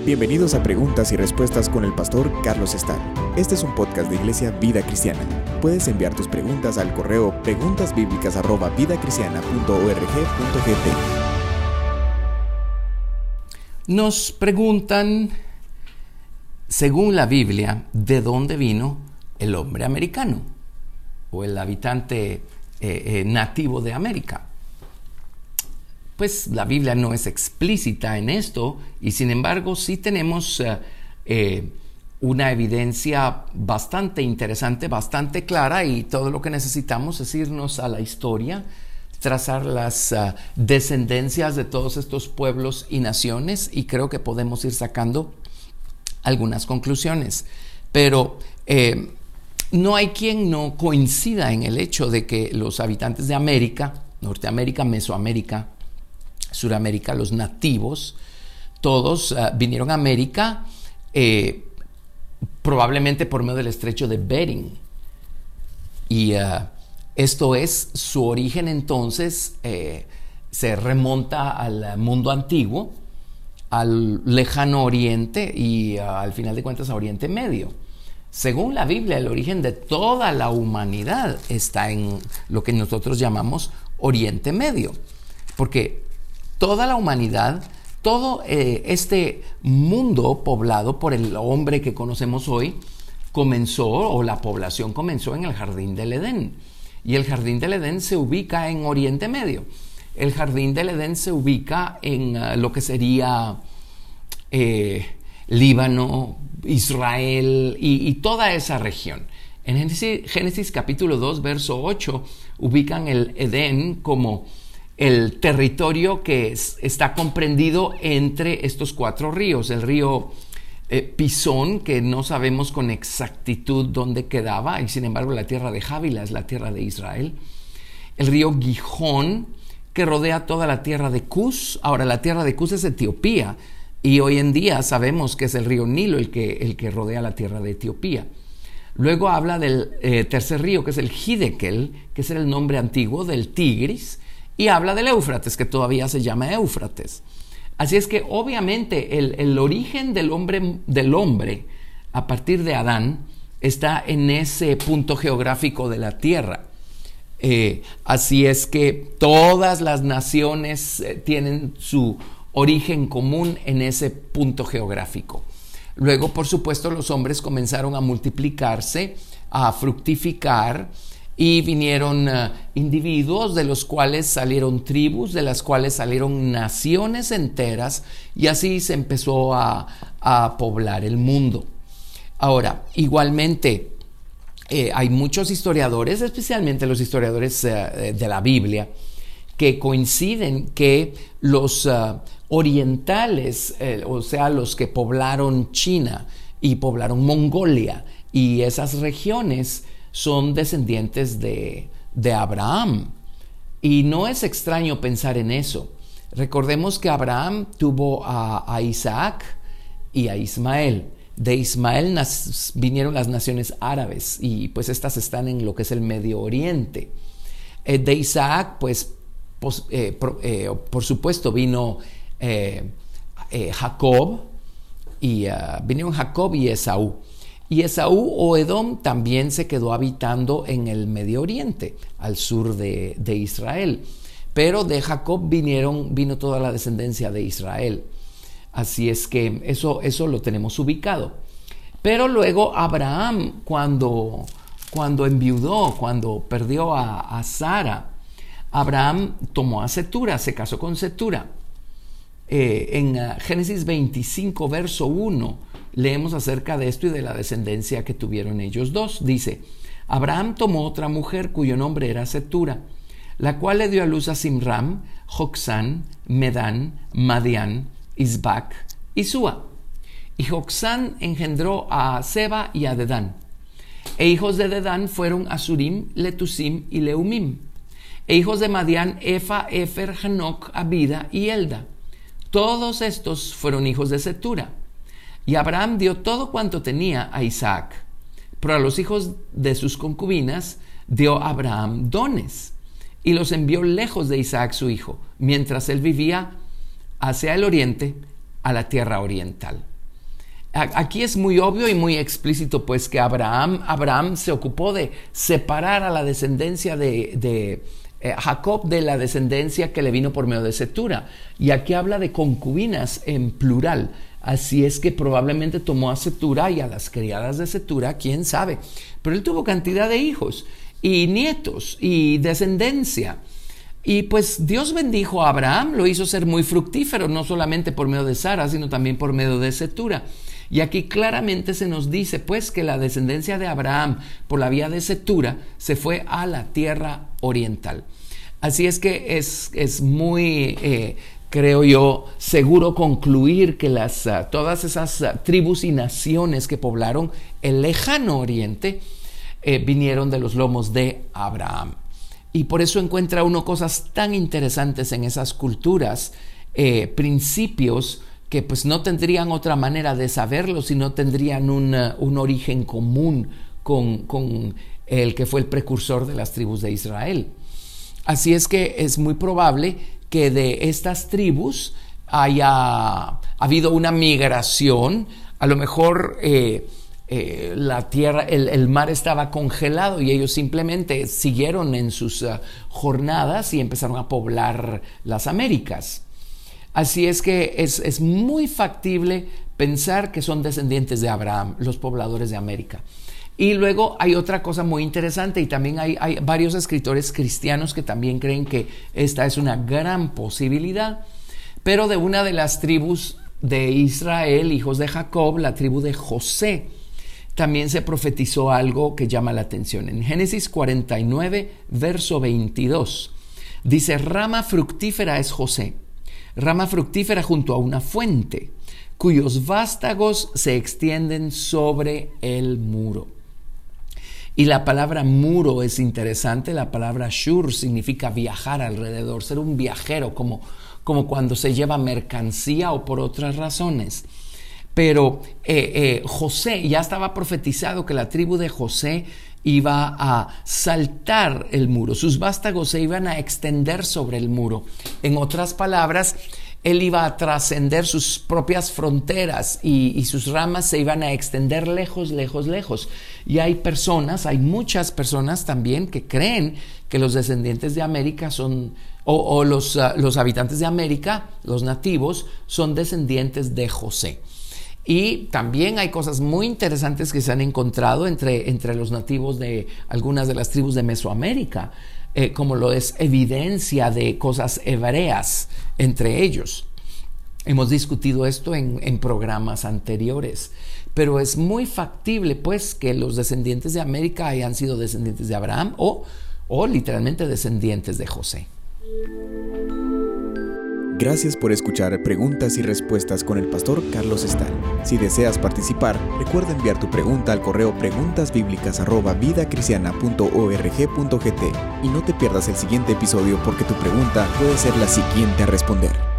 Bienvenidos a Preguntas y Respuestas con el pastor Carlos Estal. Este es un podcast de Iglesia Vida Cristiana. Puedes enviar tus preguntas al correo preguntasbiblicas@vidacristiana.org.gt. Nos preguntan, según la Biblia, ¿de dónde vino el hombre americano o el habitante nativo de América? Pues la Biblia no es explícita en esto y sin embargo sí tenemos una evidencia bastante interesante, bastante clara, y todo lo que necesitamos es irnos a la historia, trazar las descendencias de todos estos pueblos y naciones, y creo que podemos ir sacando algunas conclusiones. Pero no hay quien no coincida en el hecho de que los habitantes de América, Norteamérica, Mesoamérica, Suramérica, los nativos, todos vinieron a América probablemente por medio del estrecho de Bering. Y esto es, su origen entonces se remonta al mundo antiguo, al lejano oriente y al final de cuentas a Oriente Medio. Según la Biblia, el origen de toda la humanidad está en lo que nosotros llamamos Oriente Medio, porque toda la humanidad, todo este mundo poblado por el hombre que conocemos hoy, comenzó, o la población comenzó en el Jardín del Edén. Y el Jardín del Edén se ubica en Oriente Medio. El Jardín del Edén se ubica en lo que sería Líbano, Israel y toda esa región. En Génesis capítulo 2, verso 8, ubican el Edén como el territorio que está comprendido entre estos cuatro ríos. El río Pisón, que no sabemos con exactitud dónde quedaba, y sin embargo la tierra de Jávila es la tierra de Israel. El río Gijón, que rodea toda la tierra de Cus. Ahora, la tierra de Cus es Etiopía, y hoy en día sabemos que es el río Nilo el que rodea la tierra de Etiopía. Luego habla del tercer río, que es el Hiddekel, que es el nombre antiguo del Tigris, y habla del Éufrates, que todavía se llama Éufrates. Así es que obviamente el origen del hombre a partir de Adán está en ese punto geográfico de la tierra. Así es que todas las naciones tienen su origen común en ese punto geográfico. Luego, por supuesto, los hombres comenzaron a multiplicarse, a fructificar, y vinieron individuos, de los cuales salieron tribus, de las cuales salieron naciones enteras, y así se empezó a poblar el mundo. Ahora, igualmente, hay muchos historiadores, especialmente los historiadores de la Biblia, que coinciden que los orientales, o sea, los que poblaron China y poblaron Mongolia y esas regiones, son descendientes de Abraham. Y no es extraño pensar en eso. Recordemos que Abraham tuvo a Isaac y a Ismael. De Ismael vinieron las naciones árabes, y pues estas están en lo que es el Medio Oriente. De Isaac, pues por supuesto vino Jacob, y vinieron Jacob y Esaú. Y Esaú o Edom también se quedó habitando en el Medio Oriente, al sur de Israel. Pero de Jacob vino toda la descendencia de Israel. Así es que eso lo tenemos ubicado. Pero luego Abraham, cuando enviudó, cuando perdió a Sara, Abraham tomó a Cetura, se casó con Cetura. En Génesis 25, verso 1, leemos acerca de esto y de la descendencia que tuvieron ellos dos. Dice: Abraham tomó otra mujer cuyo nombre era Cetura, la cual le dio a luz a Simram, Joksán, Medán, Madián, Isbac y Súa. Y Joksán engendró a Seba y a Dedán. E hijos de Dedán fueron Asurim, Letusim y Leumim. E hijos de Madián, Efa, Efer, Hanoc, Abida y Elda. Todos estos fueron hijos de Cetura. Y Abraham dio todo cuanto tenía a Isaac, pero a los hijos de sus concubinas dio Abraham dones, y los envió lejos de Isaac su hijo, mientras él vivía hacia el oriente, a la tierra oriental. Aquí es muy obvio y muy explícito, pues, que Abraham se ocupó de separar a la descendencia de Jacob de la descendencia que le vino por medio de Cetura. Y aquí habla de concubinas en plural. Así es que probablemente tomó a Cetura y a las criadas de Cetura, quién sabe. Pero él tuvo cantidad de hijos y nietos y descendencia. Y pues Dios bendijo a Abraham, lo hizo ser muy fructífero, no solamente por medio de Sara, sino también por medio de Cetura. Y aquí claramente se nos dice pues que la descendencia de Abraham por la vía de Cetura se fue a la tierra oriental. Así es que es muy, creo yo, seguro concluir que todas esas tribus y naciones que poblaron el lejano oriente vinieron de los lomos de Abraham. Y por eso encuentra uno cosas tan interesantes en esas culturas, principios que pues no tendrían otra manera de saberlo si no tendrían un origen común con el que fue el precursor de las tribus de Israel. Así es que es muy probable que de estas tribus haya habido una migración. A lo mejor la tierra, el mar estaba congelado y ellos simplemente siguieron en sus jornadas y empezaron a poblar las Américas. Así es que es muy factible pensar que son descendientes de Abraham, los pobladores de América. Y luego hay otra cosa muy interesante, y también hay varios escritores cristianos que también creen que esta es una gran posibilidad, pero de una de las tribus de Israel, hijos de Jacob, la tribu de José, también se profetizó algo que llama la atención. En Génesis 49, verso 22, dice: rama fructífera es José, rama fructífera junto a una fuente, cuyos vástagos se extienden sobre el muro. Y la palabra muro es interesante. La palabra shur significa viajar alrededor, ser un viajero, como cuando se lleva mercancía o por otras razones. Pero José, ya estaba profetizado que la tribu de José iba a saltar el muro, sus vástagos se iban a extender sobre el muro. En otras palabras, él iba a trascender sus propias fronteras y sus ramas se iban a extender lejos, lejos, lejos. Y hay muchas personas también que creen que los descendientes de América son, los habitantes de América, los nativos, son descendientes de José. Y también hay cosas muy interesantes que se han encontrado entre los nativos de algunas de las tribus de Mesoamérica, como lo es evidencia de cosas hebreas entre ellos. Hemos discutido esto en programas anteriores, pero es muy factible pues que los descendientes de América hayan sido descendientes de Abraham o literalmente descendientes de José. Gracias por escuchar Preguntas y Respuestas con el pastor Carlos Estal. Si deseas participar, recuerda enviar tu pregunta al correo preguntasbiblicas@vidacristiana.org.gt y no te pierdas el siguiente episodio porque tu pregunta puede ser la siguiente a responder.